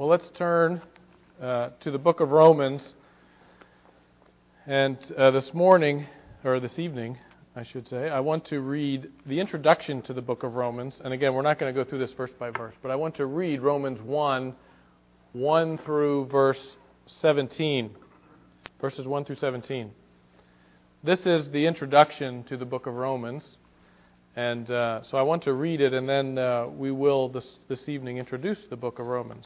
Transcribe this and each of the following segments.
Well, let's turn to the book of Romans. And this evening, I should say, I want to read the introduction to the book of Romans. And again, we're not going to go through this verse by verse, but I want to read Romans 1 through verse 17. Verses 1 through 17. This is the introduction to the book of Romans. And so I want to read it, and then we will this evening introduce the book of Romans.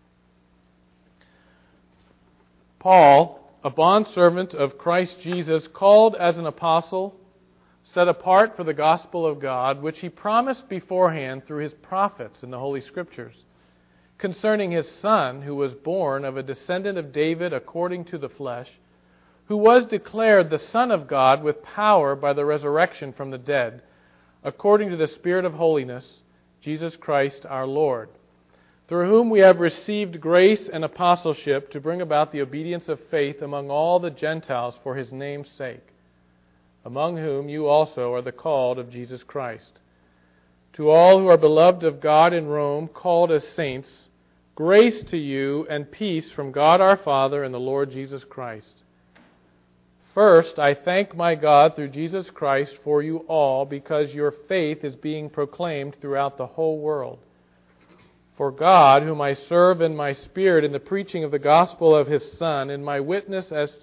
Paul, a bondservant of Christ Jesus, called as an apostle, set apart for the gospel of God, which he promised beforehand through his prophets in the Holy Scriptures, concerning his Son, who was born of a descendant of David according to the flesh, who was declared the Son of God with power by the resurrection from the dead, according to the Spirit of holiness, Jesus Christ our Lord, through whom we have received grace and apostleship to bring about the obedience of faith among all the Gentiles for his name's sake, among whom you also are the called of Jesus Christ. To all who are beloved of God in Rome, called as saints, grace to you and peace from God our Father and the Lord Jesus Christ. First, I thank my God through Jesus Christ for you all, because your faith is being proclaimed throughout the whole world. For God, whom I serve in my spirit in the preaching of the gospel of his Son, is my witness as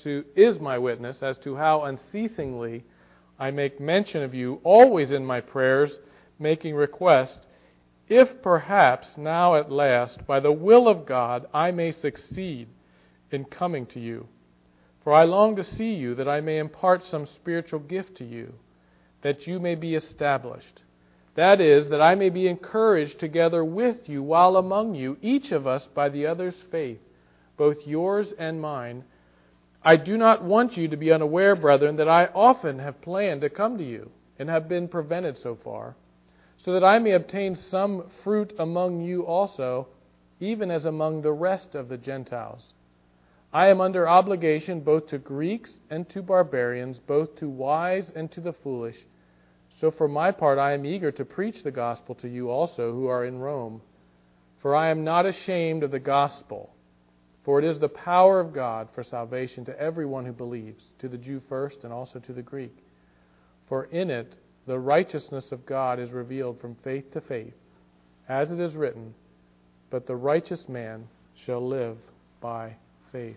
to how unceasingly I make mention of you always in my prayers, making request, if perhaps now at last, by the will of God, I may succeed in coming to you. For I long to see you, that I may impart some spiritual gift to you, that you may be established. That is, that I may be encouraged together with you while among you, each of us by the other's faith, both yours and mine. I do not want you to be unaware, brethren, that I often have planned to come to you, and have been prevented so far, so that I may obtain some fruit among you also, even as among the rest of the Gentiles. I am under obligation both to Greeks and to barbarians, both to wise and to the foolish. So for my part I am eager to preach the gospel to you also who are in Rome. For I am not ashamed of the gospel, for it is the power of God for salvation to everyone who believes, to the Jew first and also to the Greek. For in it the righteousness of God is revealed from faith to faith, as it is written, but the righteous man shall live by faith.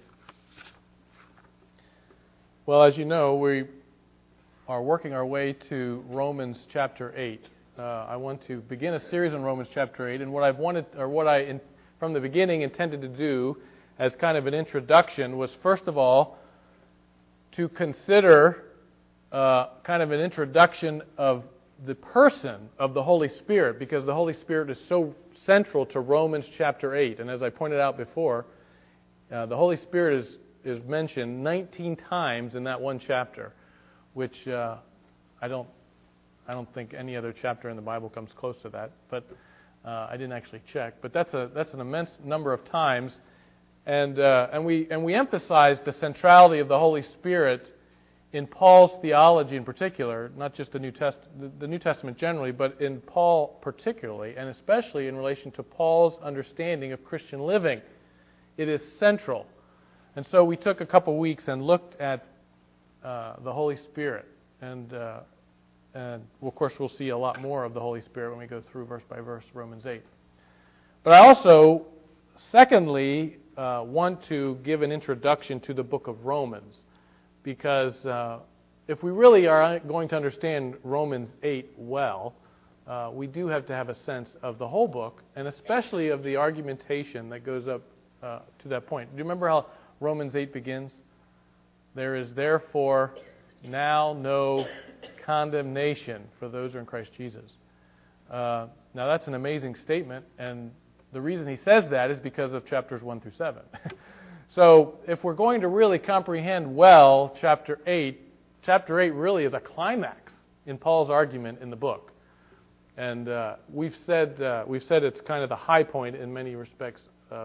Well, as you know, we are working our way to Romans chapter 8. I want to begin a series on Romans chapter 8, and what I from the beginning intended to do as kind of an introduction was, first of all, to consider kind of an introduction of the person of the Holy Spirit, because the Holy Spirit is so central to Romans chapter 8. And as I pointed out before, the Holy Spirit is mentioned 19 times in that one chapter, which I don't think any other chapter in the Bible comes close to that. But I didn't actually check. But that's an immense number of times, and we emphasize the centrality of the Holy Spirit in Paul's theology in particular, not just the New Testament generally, but in Paul particularly, and especially in relation to Paul's understanding of Christian living. It is central. And so we took a couple weeks and looked at the Holy Spirit. And of course, we'll see a lot more of the Holy Spirit when we go through verse by verse Romans 8. But I also, secondly, want to give an introduction to the book of Romans. Because if we really are going to understand Romans 8 well, we do have to have a sense of the whole book, and especially of the argumentation that goes up to that point. Do you remember how Romans 8 begins? There is therefore now no condemnation for those who are in Christ Jesus. Now that's an amazing statement, and the reason he says that is because of chapters 1 through 7. So if we're going to really comprehend well chapter 8 really is a climax in Paul's argument in the book. And we've said it's kind of the high point in many respects,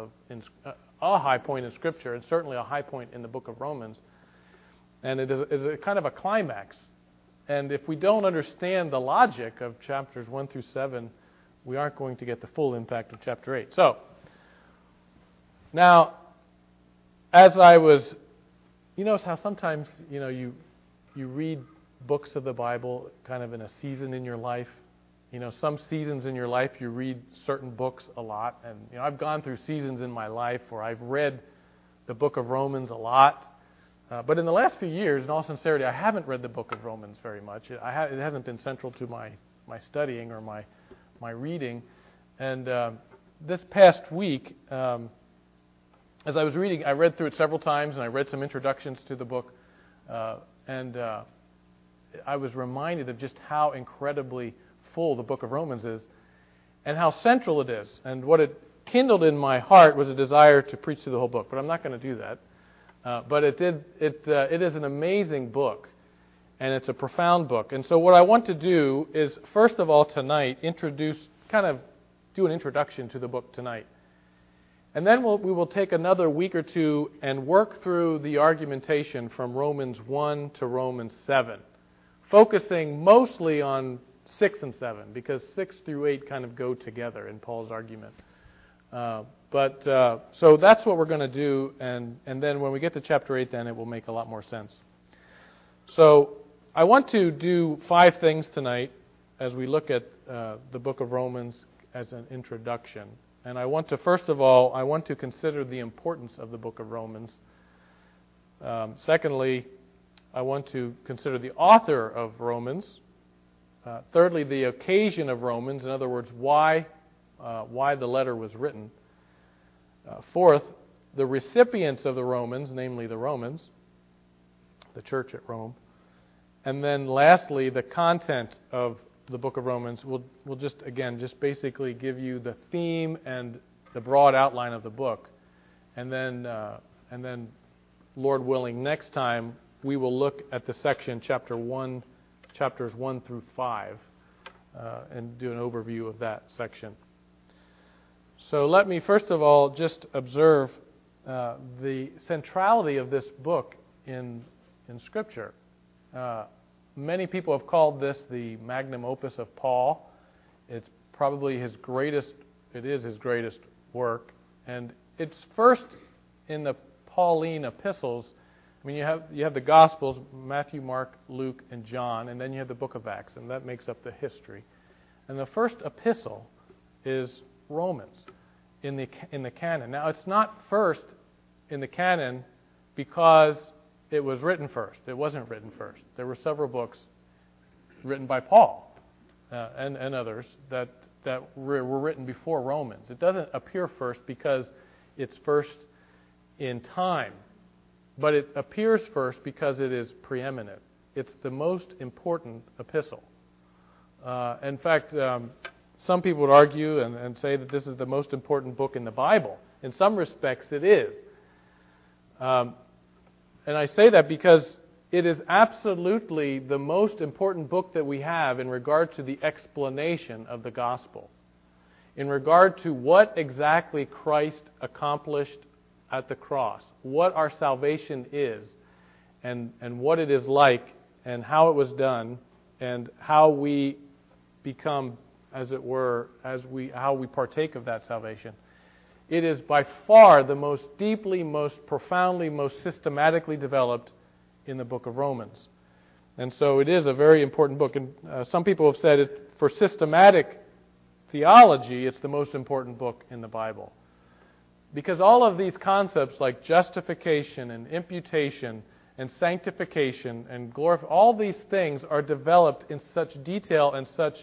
a high point in Scripture, and certainly a high point in the book of Romans. And it is a kind of a climax. And if we don't understand the logic of chapters 1 through 7, we aren't going to get the full impact of chapter 8. So, Now, as I was, you notice how sometimes, you read books of the Bible kind of in a season in your life. Some seasons in your life you read certain books a lot. And, I've gone through seasons in my life where I've read the book of Romans a lot. But in the last few years, in all sincerity, I haven't read the book of Romans very much. It hasn't been central to my studying or my reading. And this past week, as I was reading, I read through it several times, and I read some introductions to the book. And I was reminded of just how incredibly full the book of Romans is and how central it is. And what it kindled in my heart was a desire to preach through the whole book. But I'm not going to do that. But it is an amazing book, and it's a profound book. And so what I want to do is, first of all, tonight, do an introduction to the book tonight. And then we will take another week or two and work through the argumentation from Romans 1 to Romans 7, focusing mostly on 6 and 7, because 6 through 8 kind of go together in Paul's argument. So that's what we're going to do, and then when we get to chapter 8, then it will make a lot more sense. So I want to do 5 things tonight as we look at the book of Romans as an introduction. And I want to, first of all, consider the importance of the book of Romans. Secondly, I want to consider the author of Romans. Thirdly, the occasion of Romans, in other words, why the letter was written. Fourth, the recipients of the Romans, namely the Romans, the church at Rome. And then lastly, the content of the book of Romans. We'll just basically give you the theme and the broad outline of the book. And then, Lord willing, next time we will look at the section, chapters 1 through 5, and do an overview of that section. So let me first of all just observe the centrality of this book in Scripture. Many people have called this the magnum opus of Paul. It's probably his greatest work. And it's first in the Pauline epistles. I mean, you have the Gospels, Matthew, Mark, Luke, and John, and then you have the book of Acts, and that makes up the history. And the first epistle is Romans in the canon. Now, it's not first in the canon because it was written first. It wasn't written first. There were several books written by Paul and others that were written before Romans. It doesn't appear first because it's first in time, but it appears first because it is preeminent. It's the most important epistle. In fact, some people would argue and say that this is the most important book in the Bible. In some respects, it is. And I say that because it is absolutely the most important book that we have in regard to the explanation of the gospel, in regard to what exactly Christ accomplished at the cross, what our salvation is, and what it is like, and how it was done, and how we become, as it were, how we partake of that salvation. It is by far the most deeply, most profoundly, most systematically developed in the book of Romans. And so it is a very important book. And some people have said for systematic theology, it's the most important book in the Bible. Because all of these concepts like justification and imputation and sanctification and glorification, all these things are developed in such detail and such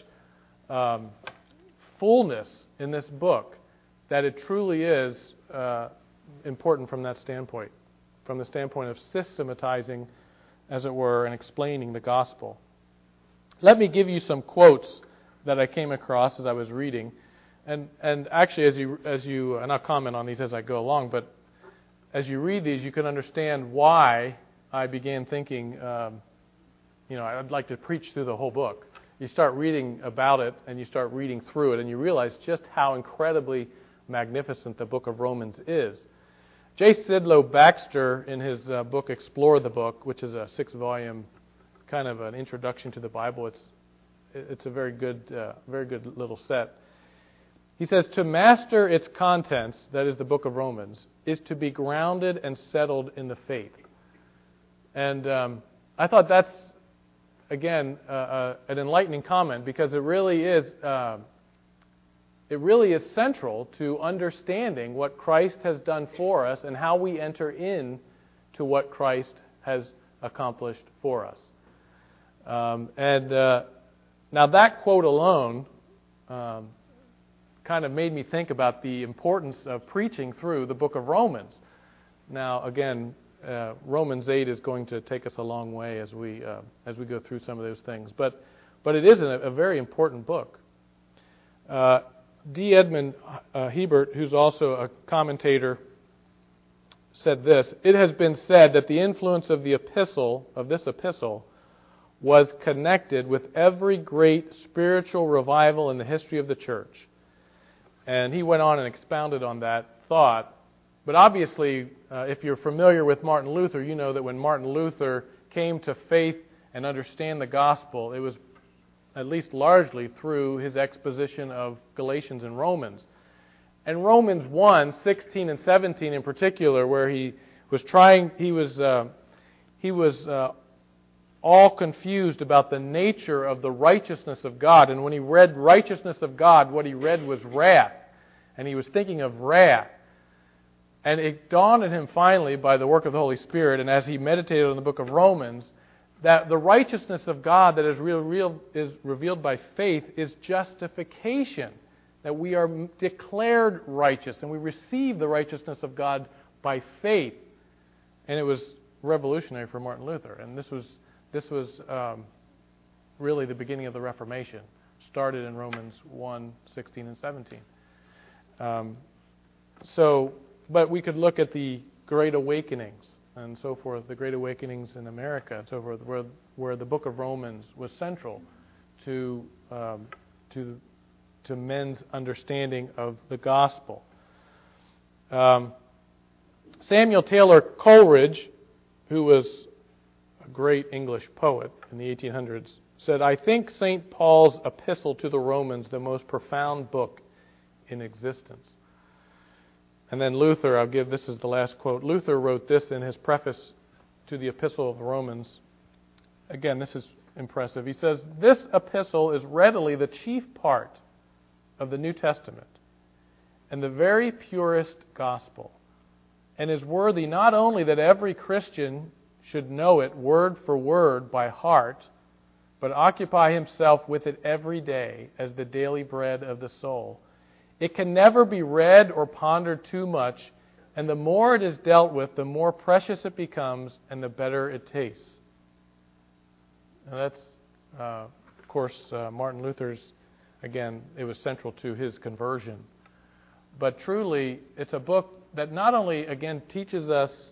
fullness in this book that it truly is important from that standpoint, from the standpoint of systematizing, as it were, and explaining the gospel. Let me give you some quotes that I came across as I was reading, and actually, as you, and I'll comment on these as I go along, but as you read these, you can understand why I began thinking, I'd like to preach through the whole book. You start reading about it, and you start reading through it, and you realize just how incredibly magnificent the book of Romans is. J. Sidlow Baxter, in his book Explore the Book, which is a 6-volume kind of an introduction to the Bible, it's a very good little set. He says, to master its contents, that is the book of Romans, is to be grounded and settled in the faith. And I thought that's, again, an enlightening comment, because it really is central to understanding what Christ has done for us and how we enter in to what Christ has accomplished for us. Now that quote alone kind of made me think about the importance of preaching through the book of Romans. Now, again, Romans 8 is going to take us a long way as we go through some of those things. But it is a very important book. D. Edmund Hebert, who's also a commentator, said this: "It has been said that the influence of this epistle, was connected with every great spiritual revival in the history of the church." And he went on and expounded on that thought. But obviously, if you're familiar with Martin Luther, you know that when Martin Luther came to faith and understand the gospel, it was at least largely through his exposition of Galatians and Romans. And Romans 1, 16 and 17 in particular, where he was all confused about the nature of the righteousness of God. And when he read righteousness of God, what he read was wrath. And he was thinking of wrath. And it dawned on him finally by the work of the Holy Spirit, and as he meditated on the book of Romans, that the righteousness of God that is revealed by faith is justification. That we are declared righteous, and we receive the righteousness of God by faith. And it was revolutionary for Martin Luther. And this was really the beginning of the Reformation. Started in Romans 1, 16 and 17. But we could look at the Great Awakenings and so forth, the Great Awakenings in America and so forth, where the book of Romans was central to men's understanding of the gospel. Samuel Taylor Coleridge, who was a great English poet in the 1800s, said, "I think St. Paul's epistle to the Romans the most profound book in existence." And then Luther, this is the last quote. Luther wrote this in his preface to the Epistle of the Romans. Again, this is impressive. He says, "This epistle is readily the chief part of the New Testament and the very purest gospel, and is worthy not only that every Christian should know it word for word by heart, but occupy himself with it every day as the daily bread of the soul. It can never be read or pondered too much, and the more it is dealt with, the more precious it becomes and the better it tastes." Now that's, of course, Martin Luther's, again, it was central to his conversion. But truly, it's a book that not only, again, teaches us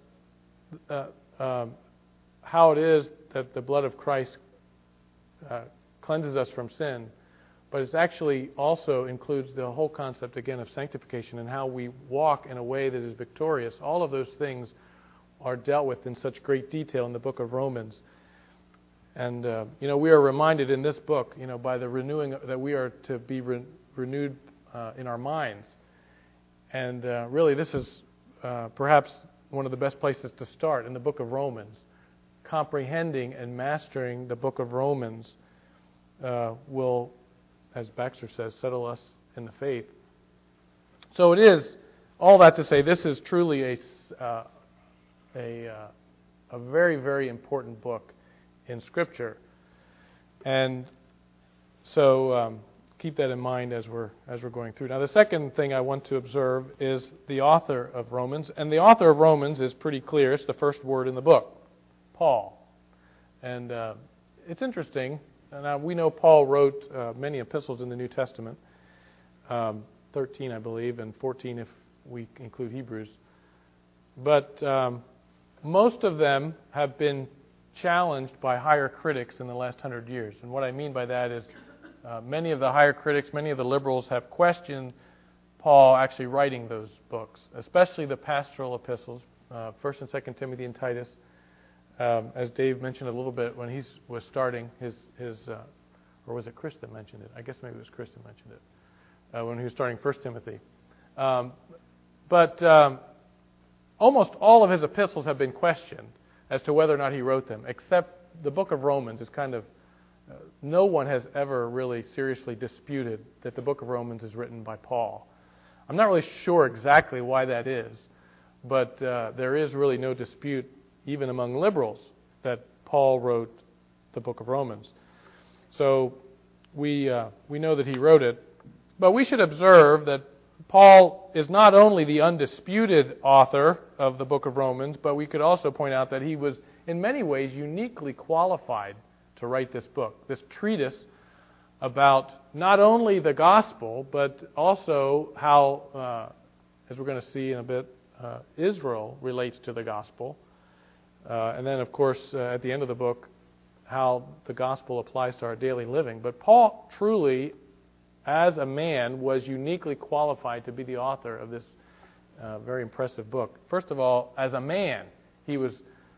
how it is that the blood of Christ cleanses us from sin, but it actually also includes the whole concept, again, of sanctification and how we walk in a way that is victorious. All of those things are dealt with in such great detail in the book of Romans. And, we are reminded in this book, by the renewing, that we are to be renewed in our minds. And really, this is perhaps one of the best places to start in the book of Romans. Comprehending and mastering the book of Romans will, as Baxter says, settle us in the faith. So it is, all that to say, this is truly a very, very important book in Scripture. And so keep that in mind as we're going through. Now, the second thing I want to observe is the author of Romans. And the author of Romans is pretty clear. It's the first word in the book, Paul. And it's interesting. Now, we know Paul wrote many epistles in the New Testament, 13, I believe, and 14 if we include Hebrews. But most of them have been challenged by higher critics in the last 100 years. And what I mean by that is many of the higher critics, many of the liberals have questioned Paul actually writing those books, especially the pastoral epistles, 1st and 2nd Timothy and Titus. As Dave mentioned a little bit when he was starting his or was it Chris that mentioned it? I guess maybe it was Chris that mentioned it. when he was starting 1 Timothy. But almost all of his epistles have been questioned as to whether or not he wrote them, except the book of Romans is kind of, no one has ever really seriously disputed that the book of Romans is written by Paul. I'm not really sure exactly why that is, but there is really no dispute, even among liberals, that Paul wrote the book of Romans. So we know that he wrote it, but we should observe that Paul is not only the undisputed author of the book of Romans, but we could also point out that he was in many ways uniquely qualified to write this book, this treatise about not only the gospel, but also how, as we're going to see in a bit, Israel relates to the gospel. And then, of course, at the end of the book, how the gospel applies to our daily living. But Paul truly, as a man, was uniquely qualified to be the author of this very impressive book. First of all, as a man, he was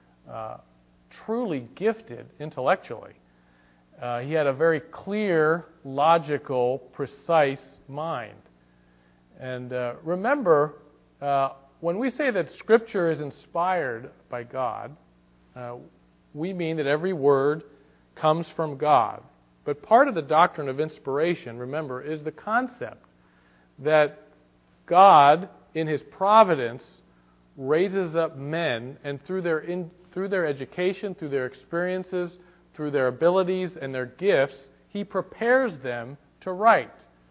truly gifted intellectually. He had a very clear, logical, precise mind. And remember, when we say that Scripture is inspired by God, we mean that every word comes from God. But part of the doctrine of inspiration, remember, is the concept that God, in His providence, raises up men, and through their education, through their experiences, through their abilities and their gifts, He prepares them to write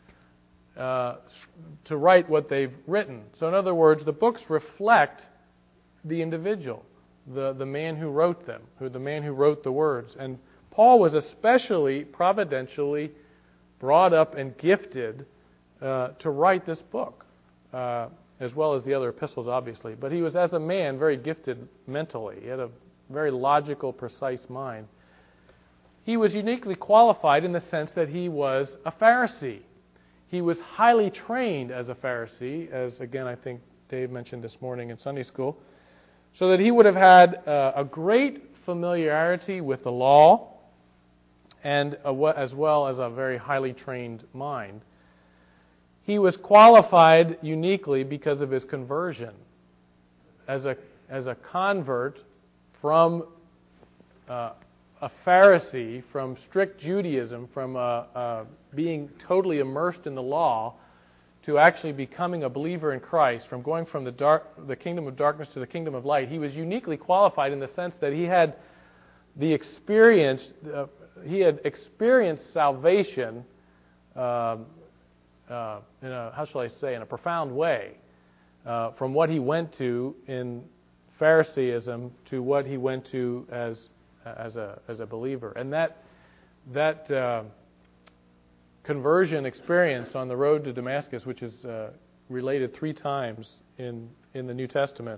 what they've written. So in other words, the books reflect the individual, the man who wrote them, the man who wrote the words. And Paul was especially providentially brought up and gifted to write this book, as well as the other epistles, obviously. But he was, as a man, very gifted mentally. He had a very logical, precise mind. He was uniquely qualified in the sense that he was a Pharisee. He was highly trained as a Pharisee, as, again, I think Dave mentioned this morning in Sunday school, so that he would have had a great familiarity with the law, and as well as a very highly trained mind. He was qualified uniquely because of his conversion. As a convert from a Pharisee, from strict Judaism, from being totally immersed in the law, to actually becoming a believer in Christ, from going from the kingdom of darkness to the kingdom of light, he was uniquely qualified in the sense that he had the experience. He had experienced salvation in a profound way, from what he went to in Phariseeism to what he went to as a believer. And that conversion experience on the road to Damascus, which is related 3 times in the New Testament,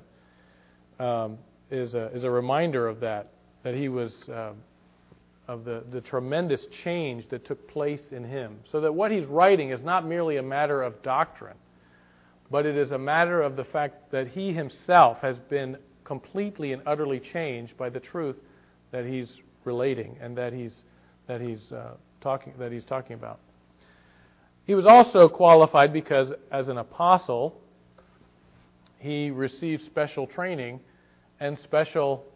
is a reminder of that he was of the tremendous change that took place in him. So that what he's writing is not merely a matter of doctrine, but it is a matter of the fact that he himself has been completely and utterly changed by the truth that he's relating and that he's talking about. He was also qualified because, as an apostle, he received special training and special,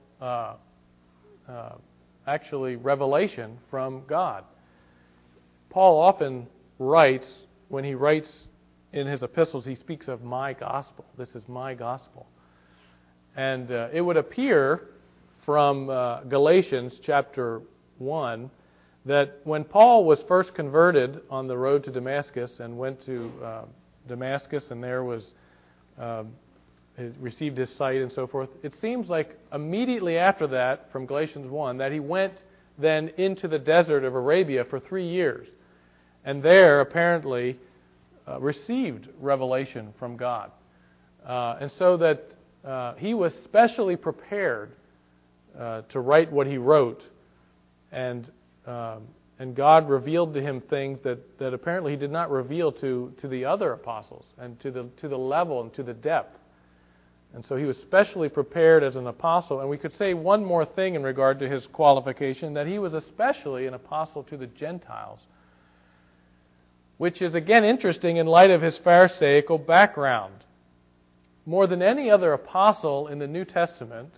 actually, revelation from God. Paul often writes, when he writes in his epistles, he speaks of my gospel. This is my gospel. And it would appear from Galatians chapter 1 that when Paul was first converted on the road to Damascus and went to Damascus and there was received his sight and so forth, it seems like immediately after that, from Galatians 1, that he went then into the desert of Arabia for 3 years, and there apparently received revelation from God. And so that he was specially prepared to write what he wrote, and God revealed to him things that apparently he did not reveal to the other apostles, and to the level and to the depth. And so he was specially prepared as an apostle. And we could say one more thing in regard to his qualification, that he was especially an apostle to the Gentiles. which is again interesting in light of his Pharisaical background. More than any other apostle in the New Testament,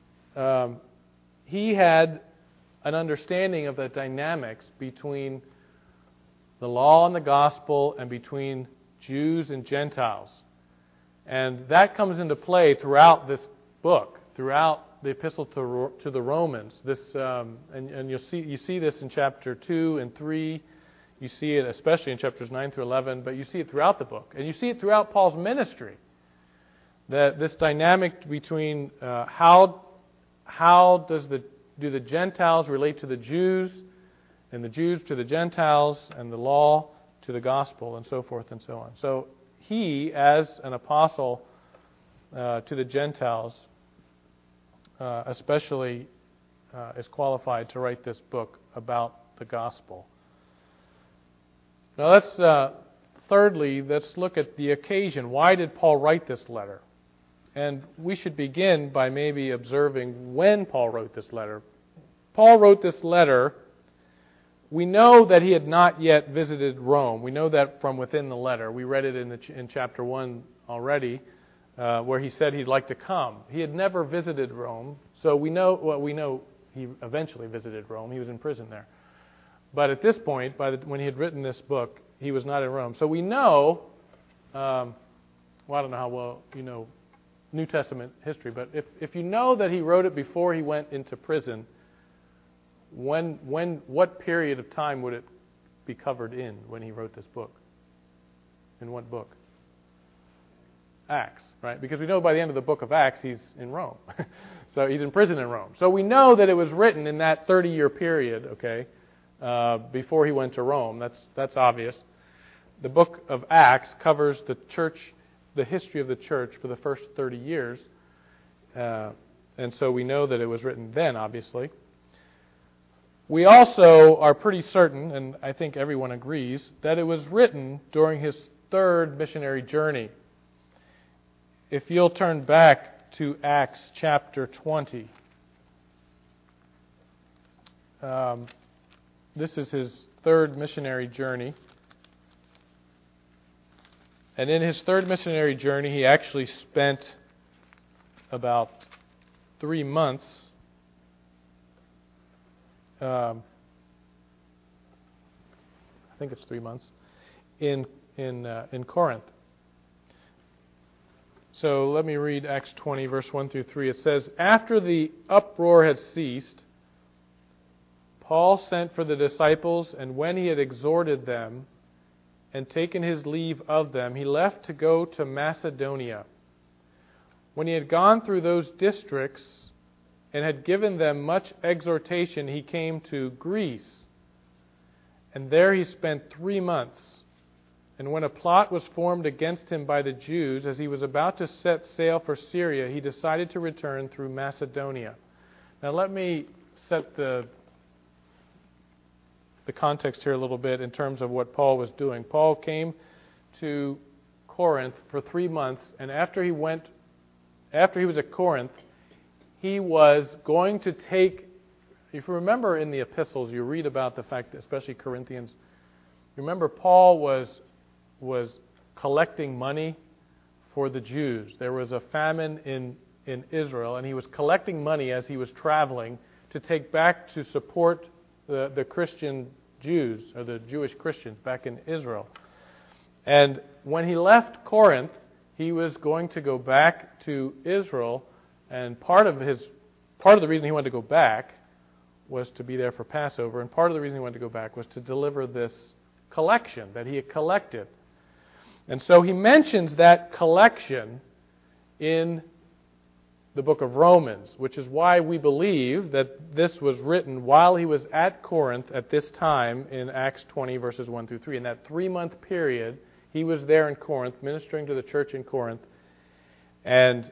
he had an understanding of the dynamics between the law and the gospel and between Jews and Gentiles. And that comes into play throughout this book, throughout the epistle to the Romans. This and you see this in chapter 2 and 3. You see it especially in chapters 9 through 11, but you see it throughout the book. And you see it throughout Paul's ministry. That this dynamic between how do the Gentiles relate to the Jews, and the Jews to the Gentiles, and the law to the gospel, and so forth and so on. So he, as an apostle to the Gentiles, especially is qualified to write this book about the gospel. Now thirdly, let's look at the occasion. Why did Paul write this letter? And we should begin by maybe observing when Paul wrote this letter. Paul wrote this letter. We know that he had not yet visited Rome. We know that from within the letter. We read it in chapter 1 already, where he said he'd like to come. He had never visited Rome, so we know he eventually visited Rome. He was in prison there. But at this point, when he had written this book, he was not in Rome. So we know, I don't know how well you know New Testament history, but if you know that he wrote it before he went into prison, what period of time would it be covered in when he wrote this book? In what book? Acts, right? Because we know by the end of the book of Acts he's in Rome. So he's in prison in Rome. So we know that it was written in that 30-year period, okay, before he went to Rome. That's obvious. The book of Acts covers the church, the history of the church for the first 30 years. And so we know that it was written then, obviously. We also are pretty certain, and I think everyone agrees, that it was written during his third missionary journey. If you'll turn back to Acts chapter 20. This is his third missionary journey. And in his third missionary journey, he actually spent about 3 months I think it's 3 months in Corinth. So let me read Acts 20, verse 1 through 3. It says, "After the uproar had ceased, Paul sent for the disciples, and when he had exhorted them and taken his leave of them, he left to go to Macedonia. When he had gone through those districts and had given them much exhortation, he came to Greece. And there he spent 3 months. And when a plot was formed against him by the Jews, as he was about to set sail for Syria, he decided to return through Macedonia." Now let me set the context here a little bit in terms of what Paul was doing. Paul came to Corinth for 3 months, and after he was at Corinth, he was going to take, if you remember in the epistles, you read about the fact that, especially Corinthians, remember Paul was collecting money for the Jews. There was a famine in Israel, and he was collecting money as he was traveling to take back to support the Christian Jews, or the Jewish Christians back in Israel. And when he left Corinth, he was going to go back to Israel, and part of the reason he wanted to go back was to be there for Passover, and part of the reason he wanted to go back was to deliver this collection that he had collected. And so he mentions that collection in the book of Romans, which is why we believe that this was written while he was at Corinth at this time in Acts 20, verses 1 through 3. In that 3-month period, he was there in Corinth, ministering to the church in Corinth, and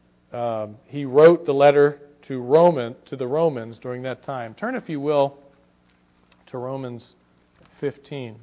he wrote the letter to the Romans during that time. Turn, if you will, to Romans 15.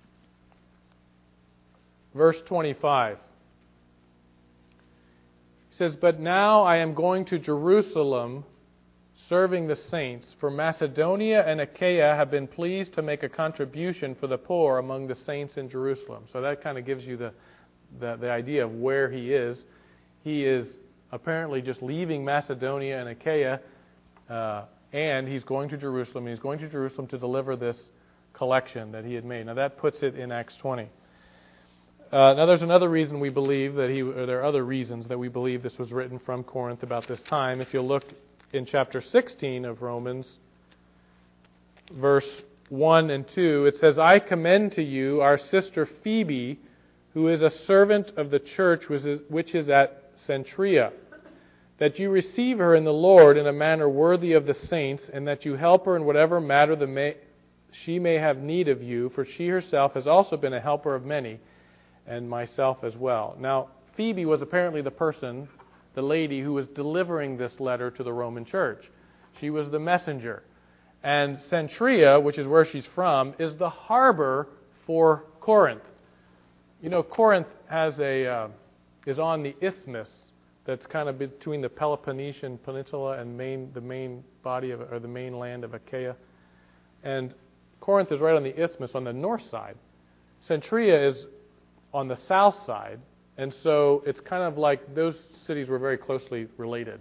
Verse 25. He says, "But now I am going to Jerusalem, serving the saints, for Macedonia and Achaia have been pleased to make a contribution for the poor among the saints in Jerusalem." So that kind of gives you the idea of where he is. He is apparently just leaving Macedonia and Achaia, and he's going to Jerusalem. He's going to Jerusalem to deliver this collection that he had made. Now that puts it in Acts 20. Now there's another reason we believe that there are other reasons that we believe this was written from Corinth about this time. If you look in chapter 16 of Romans, verse 1 and 2, it says, "I commend to you our sister Phoebe, who is a servant of the church which is at Cenchrea, that you receive her in the Lord in a manner worthy of the saints, and that you help her in whatever matter she may have need of you, for she herself has also been a helper of many, and myself as well." Now, Phoebe was apparently the lady who was delivering this letter to the Roman church. She was the messenger. And Cenchrea, which is where she's from, is the harbor for Corinth. You know, Corinth is on the isthmus that's kind of between the Peloponnesian Peninsula and the main land of Achaia. And Corinth is right on the isthmus on the north side. Cenchrea is on the south side. And so it's kind of like those cities were very closely related.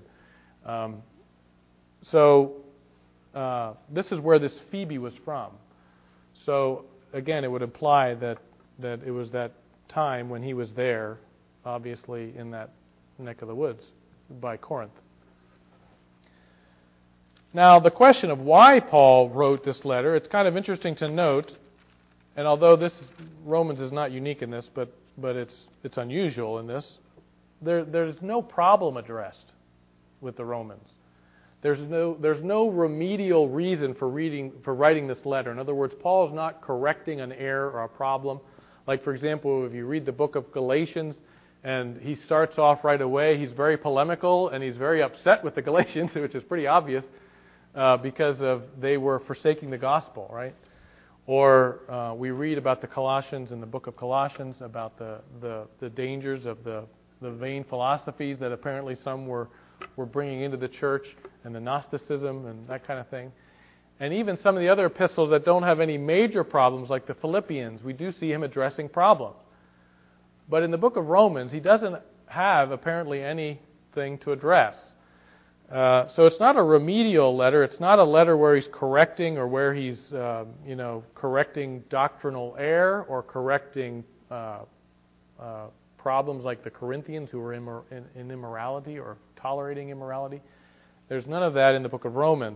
This is where this Phoebe was from. So again, it would imply that it was that time when he was there, obviously in that neck of the woods by Corinth. Now, the question of why Paul wrote this letter, it's kind of interesting to note, and although Romans is not unique in this, but it's unusual in this, there's no problem addressed with the Romans. There's no remedial reason for writing this letter. In other words, Paul is not correcting an error or a problem. Like, for example, if you read the book of Galatians, and he starts off right away, he's very polemical, and he's very upset with the Galatians, which is pretty obvious, because they were forsaking the gospel, right? Or we read about the Colossians in the book of Colossians, about the dangers of the vain philosophies that apparently some were bringing into the church, and the Gnosticism and that kind of thing. And even some of the other epistles that don't have any major problems, like the Philippians, we do see him addressing problems. But in the book of Romans, he doesn't have apparently anything to address. So it's not a remedial letter. It's not a letter where he's correcting or where he's correcting doctrinal error or correcting problems like the Corinthians who were in immorality or tolerating immorality. There's none of that in the book of Romans.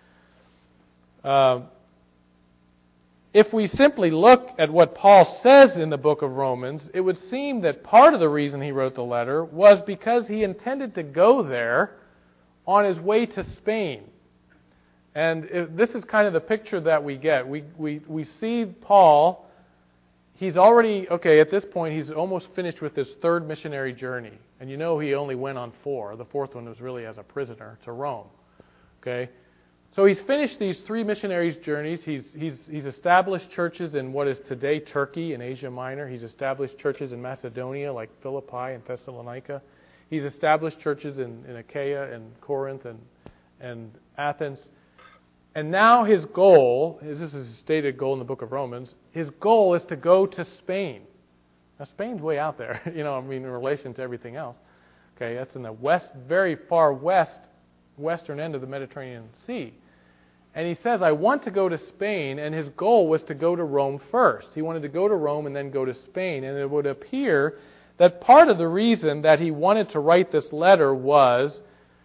If we simply look at what Paul says in the book of Romans, it would seem that part of the reason he wrote the letter was because he intended to go there on his way to Spain. And this is kind of the picture that we get. We see Paul, he's already, at this point he's almost finished with his third missionary journey. And you know he only went on 4. The fourth one was really as a prisoner to Rome. Okay? So he's finished these 3 missionaries' journeys. He's established churches in what is today Turkey and Asia Minor. He's established churches in Macedonia like Philippi and Thessalonica. He's established churches in Achaia and Corinth and Athens. And now his goal, this is his stated goal in the book of Romans, his goal is to go to Spain. Now Spain's way out there, in relation to everything else. Okay, that's in the west, very far western end of the Mediterranean Sea. And he says, I want to go to Spain, and his goal was to go to Rome first. He wanted to go to Rome and then go to Spain. And it would appear that part of the reason that he wanted to write this letter was,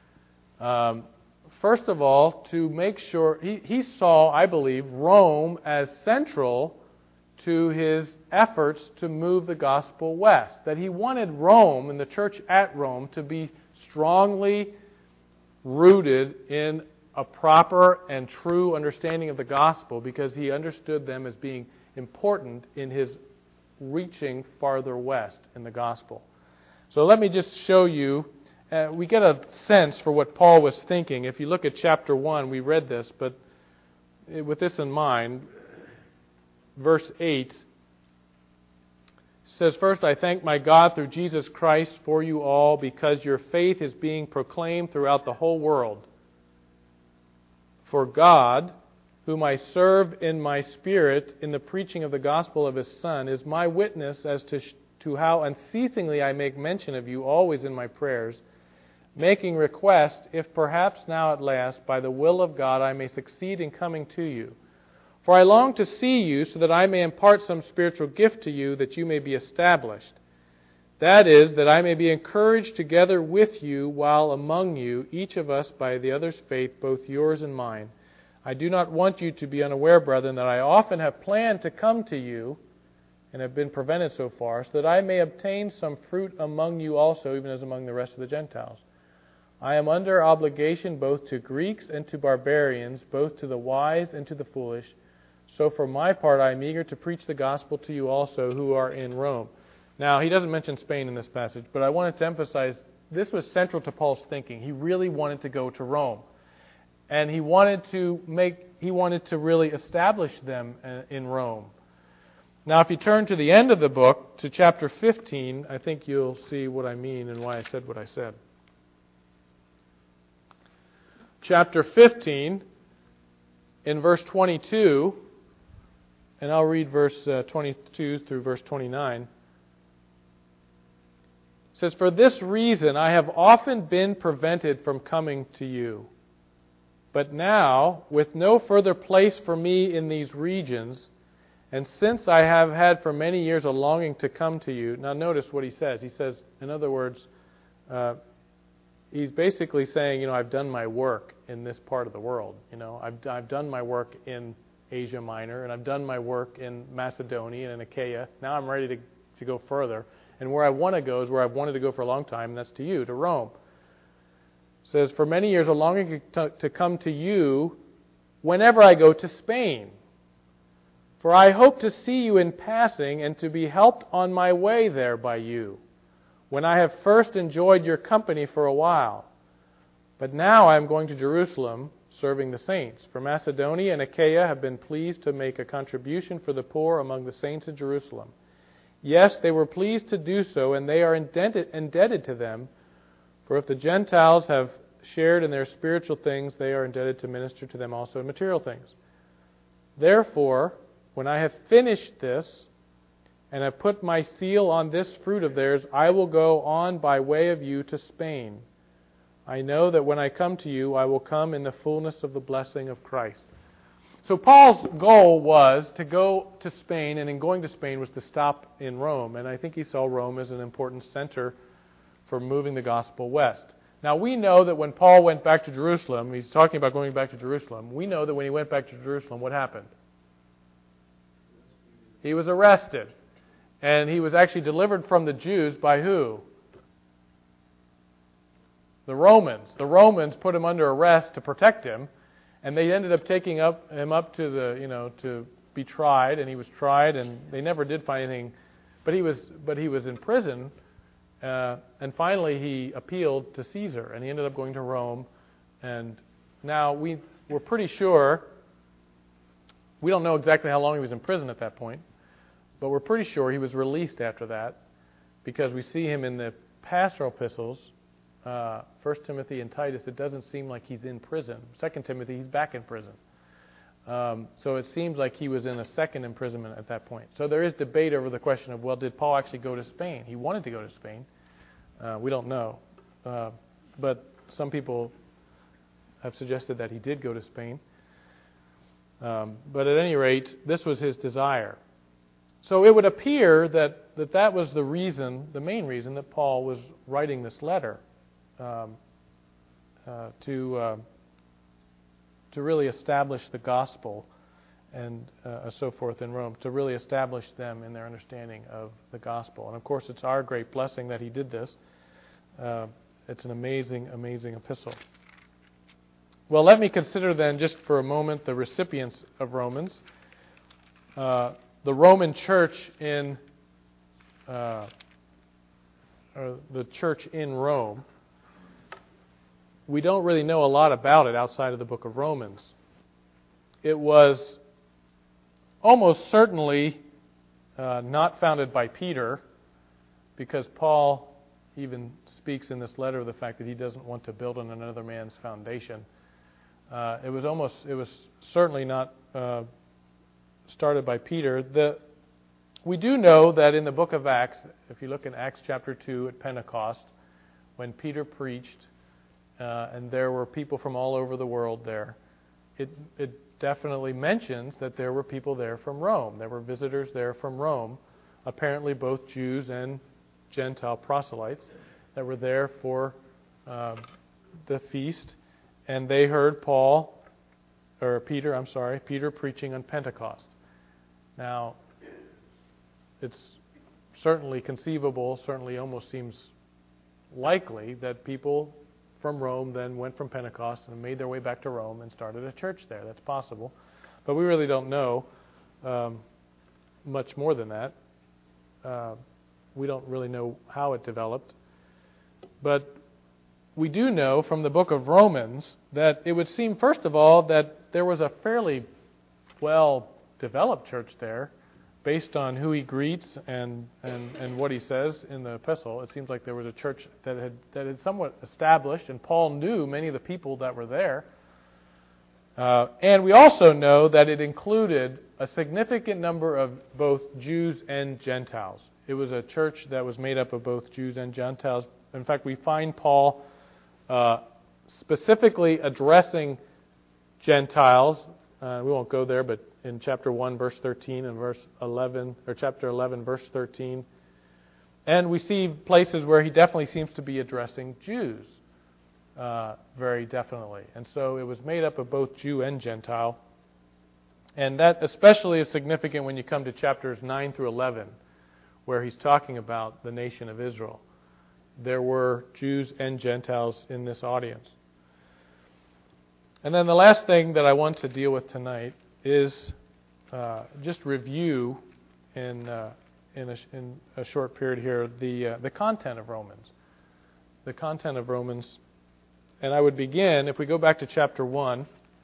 first of all, to make sure, he saw, I believe, Rome as central to his efforts to move the gospel west. That he wanted Rome and the church at Rome to be strongly rooted in a proper and true understanding of the gospel, because he understood them as being important in his reaching farther west in the gospel. So let me just show you, we get a sense for what Paul was thinking. If you look at chapter 1, we read this, but with this in mind, verse 8 says, "First, I thank my God through Jesus Christ for you all, because your faith is being proclaimed throughout the whole world. For God, whom I serve in my spirit in the preaching of the gospel of His Son, is my witness as to how unceasingly I make mention of you always in my prayers, making request, if perhaps now at last, by the will of God, I may succeed in coming to you. For I long to see you, so that I may impart some spiritual gift to you, that you may be established. That is, that I may be encouraged together with you while among you, each of us by the other's faith, both yours and mine. I do not want you to be unaware, brethren, that I often have planned to come to you, and have been prevented so far, so that I may obtain some fruit among you also, even as among the rest of the Gentiles. I am under obligation both to Greeks and to barbarians, both to the wise and to the foolish. So for my part, I am eager to preach the gospel to you also who are in Rome." Now, he doesn't mention Spain in this passage, but I wanted to emphasize this was central to Paul's thinking. He really wanted to go to Rome. And he wanted to really establish them in Rome. Now, if you turn to the end of the book, to chapter 15, I think you'll see what I mean and why I said what I said. Chapter 15, in verse 22, and I'll read verse 22 through verse 29. It says, "For this reason I have often been prevented from coming to you. But now, with no further place for me in these regions, and since I have had for many years a longing to come to you." Now notice what he says. He says, in other words, he's basically saying, I've done my work in this part of the world. I've done my work in Asia Minor, and I've done my work in Macedonia and in Achaia. Now I'm ready to go further. And where I want to go is where I've wanted to go for a long time, and that's to you, to Rome. It says, "For many years a longing to come to you whenever I go to Spain. For I hope to see you in passing and to be helped on my way there by you, when I have first enjoyed your company for a while. But now I am going to Jerusalem, serving the saints. For Macedonia and Achaia have been pleased to make a contribution for the poor among the saints in Jerusalem. Yes, they were pleased to do so, and they are indebted to them. For if the Gentiles have shared in their spiritual things, they are indebted to minister to them also in material things. Therefore, when I have finished this, and have put my seal on this fruit of theirs, I will go on by way of you to Spain. I know that when I come to you, I will come in the fullness of the blessing of Christ." So Paul's goal was to go to Spain, and in going to Spain was to stop in Rome. And I think he saw Rome as an important center for moving the gospel west. Now we know that when Paul went back to Jerusalem, he's talking about going back to Jerusalem, we know that when he went back to Jerusalem, what happened? He was arrested. And he was actually delivered from the Jews by who? The Romans. The Romans put him under arrest to protect him, and they ended up taking him up to to be tried, and he was tried, and they never did find anything, but he was in prison, and finally he appealed to Caesar, and he ended up going to Rome, and now we're pretty sure, we don't know exactly how long he was in prison at that point, but we're pretty sure he was released after that, because we see him in the pastoral epistles, 1 Timothy and Titus. It doesn't seem like he's in prison. 2 Timothy, he's back in prison. So it seems like he was in a second imprisonment at that point. So there is debate over the question of, well, did Paul actually go to Spain? He wanted to go to Spain. We don't know. But some people have suggested that he did go to Spain. But at any rate, this was his desire. So it would appear that was the reason, the main reason, that Paul was writing this letter to really establish the gospel and so forth in Rome, to really establish them in their understanding of the gospel. And of course, it's our great blessing that he did this. It's an amazing, amazing epistle. Well, let me consider then just for a moment the recipients of Romans. The Roman church in the church in Rome. We don't really know a lot about it outside of the book of Romans. It was almost certainly not founded by Peter, because Paul even speaks in this letter of the fact that he doesn't want to build on another man's foundation. It was certainly not started by Peter. We do know that in the book of Acts, if you look in Acts chapter 2 at Pentecost, when Peter preached, and there were people from all over the world there, it definitely mentions that there were people there from Rome. There were visitors there from Rome, apparently both Jews and Gentile proselytes that were there for the feast, and they heard Peter preaching on Pentecost. Now, it's certainly conceivable, certainly almost seems likely that people from Rome then went from Pentecost and made their way back to Rome and started a church there. That's possible. But we really don't know much more than that. We don't really know how it developed. But we do know from the book of Romans that it would seem, first of all, that there was a fairly well-developed church there based on who he greets and what he says in the epistle. It seems like there was a church that had somewhat established, and Paul knew many of the people that were there. And we also know that it included a significant number of both Jews and Gentiles. It was a church that was made up of both Jews and Gentiles. In fact, we find Paul specifically addressing Gentiles. We won't go there, but in chapter 1, verse 13, and verse 11, or chapter 11, verse 13. And we see places where he definitely seems to be addressing Jews, very definitely. And so it was made up of both Jew and Gentile. And that especially is significant when you come to chapters 9 through 11, where he's talking about the nation of Israel. There were Jews and Gentiles in this audience. And then the last thing that I want to deal with tonight is just review in a short period here the content of Romans. The content of Romans. And I would begin, if we go back to chapter 1,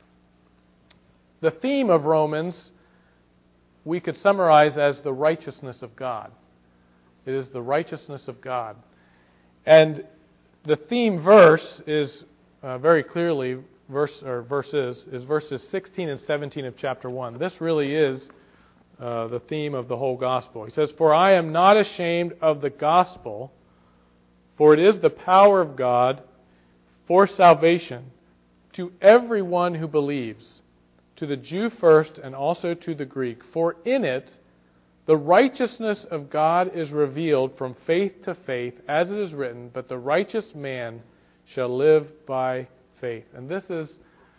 the theme of Romans we could summarize as the righteousness of God. It is the righteousness of God. And the theme verse is very clearly verses 16 and 17 of chapter 1. This really is the theme of the whole gospel. He says, "For I am not ashamed of the gospel, for it is the power of God for salvation to everyone who believes, to the Jew first and also to the Greek. For in it the righteousness of God is revealed from faith to faith, as it is written, but the righteous man shall live by faith." And this is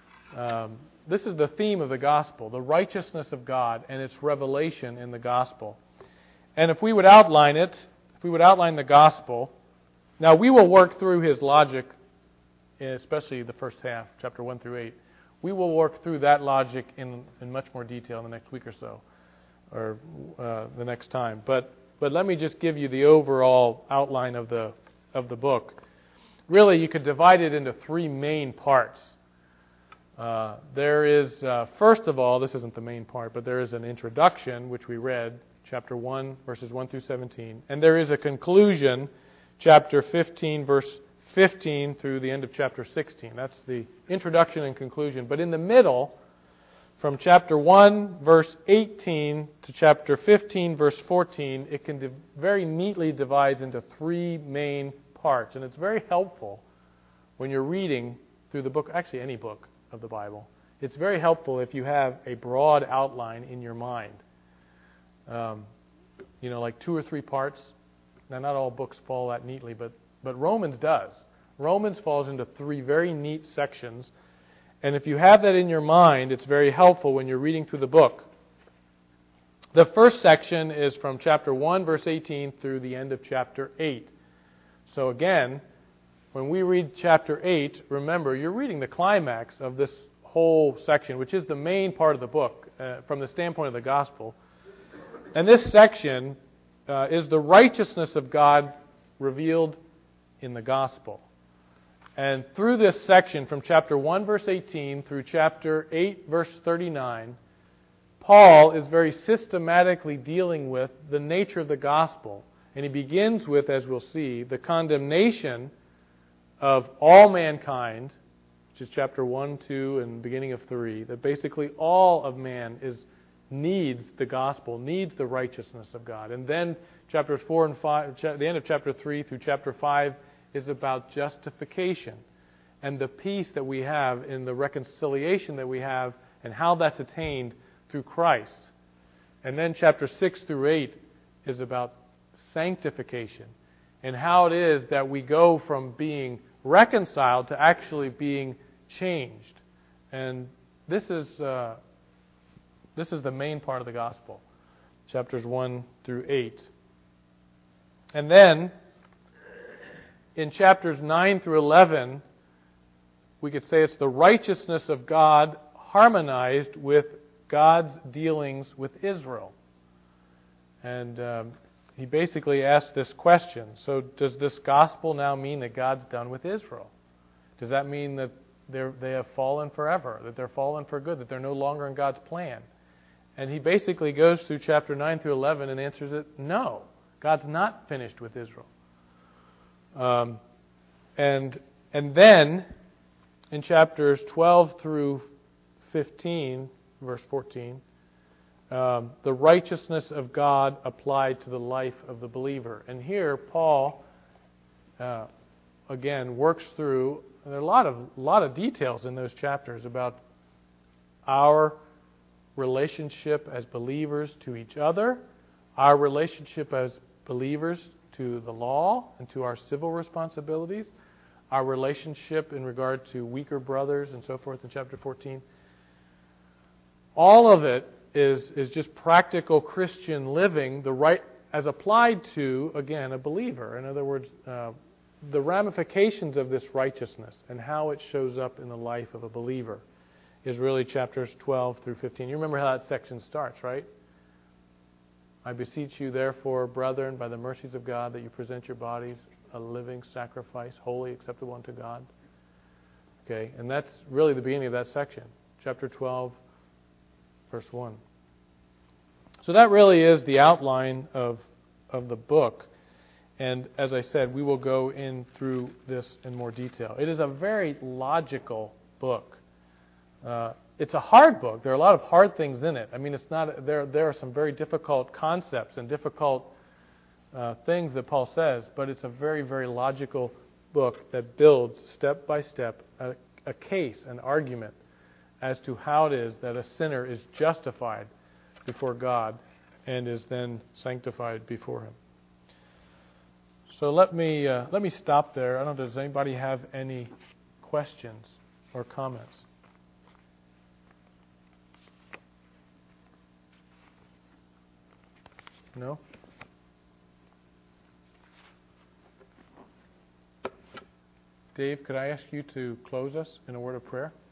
the theme of the gospel, the righteousness of God and its revelation in the gospel. And if we would outline the gospel, now we will work through his logic, especially the first half, chapter 1 through 8. We will work through that logic in much more detail in the next week or so, or the next time. But let me just give you the overall outline of the book. Really, you could divide it into three main parts. There is, first of all, this isn't the main part, but there is an introduction, which we read, chapter 1, verses 1 through 17. And there is a conclusion, chapter 15, verse 15 through the end of chapter 16. That's the introduction and conclusion. But in the middle, from chapter 1, verse 18 to chapter 15, verse 14, it can very neatly divides into three main parts. And it's very helpful when you're reading through the book, actually any book of the Bible. It's very helpful if you have a broad outline in your mind. Like 2 or 3 parts. Now, not all books fall that neatly, but Romans does. Romans falls into 3 very neat sections. And if you have that in your mind, it's very helpful when you're reading through the book. The first section is from chapter 1, verse 18 through the end of chapter 8. So again, when we read chapter 8, remember, you're reading the climax of this whole section, which is the main part of the book from the standpoint of the gospel. And this section is the righteousness of God revealed in the gospel. And through this section, from chapter 1, verse 18 through chapter 8, verse 39, Paul is very systematically dealing with the nature of the gospel. And he begins with, as we'll see, the condemnation of all mankind, which is chapter 1, 2, and beginning of 3, that basically all of man needs the gospel, needs the righteousness of God. And then chapters 4 and 5, the end of chapter 3 through chapter 5 is about justification and the peace that we have in the reconciliation that we have and how that's attained through Christ. And then chapter 6 through 8 is about sanctification and how it is that we go from being reconciled to actually being changed. And this is the main part of the gospel, chapters 1 through 8. And then in chapters 9 through 11, we could say it's the righteousness of God harmonized with God's dealings with Israel. And he basically asked this question. So does this gospel now mean that God's done with Israel? Does that mean that they have fallen forever, that they're fallen for good, that they're no longer in God's plan? And he basically goes through chapter 9 through 11 and answers it, no. God's not finished with Israel. And then in chapters 12 through 15, verse 14, the righteousness of God applied to the life of the believer. And here Paul, again, works through, and there are a lot of details in those chapters about our relationship as believers to each other, our relationship as believers to the law and to our civil responsibilities, our relationship in regard to weaker brothers and so forth in chapter 14. All of it is just practical Christian living, the right as applied to, again, a believer. In other words, the ramifications of this righteousness and how it shows up in the life of a believer is really chapters 12 through 15. You remember how that section starts, right? I beseech you, therefore, brethren, by the mercies of God, that you present your bodies a living sacrifice, holy, acceptable unto God. Okay, and that's really the beginning of that section, chapter 12, verse 1. So that really is the outline of the book. And as I said, we will go in through this in more detail. It is a very logical book. It's a hard book. There are a lot of hard things in it. I mean, it's not. There are some very difficult concepts and difficult things that Paul says, but it's a very, very logical book that builds step by step a case, an argument as to how it is that a sinner is justified before God and is then sanctified before Him. So let me stop there. I don't know. Does anybody have any questions or comments? No? Dave, could I ask you to close us in a word of prayer?